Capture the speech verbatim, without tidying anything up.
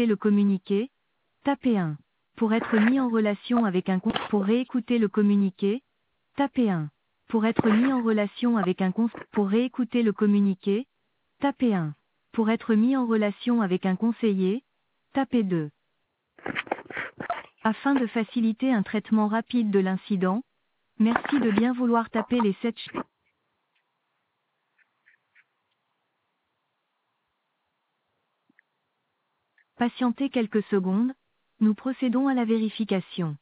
écouter le communiqué, tapez un. Pour être mis en relation avec un conseiller, pour réécouter le communiqué, tapez un. Pour être mis en relation avec un conseiller, pour réécouter le communiqué, tapez un. Pour être mis en relation avec un conseiller, tapez deux. Afin de faciliter un traitement rapide de l'incident, merci de bien vouloir taper les sept ch... Patientez quelques secondes, nous procédons à la vérification.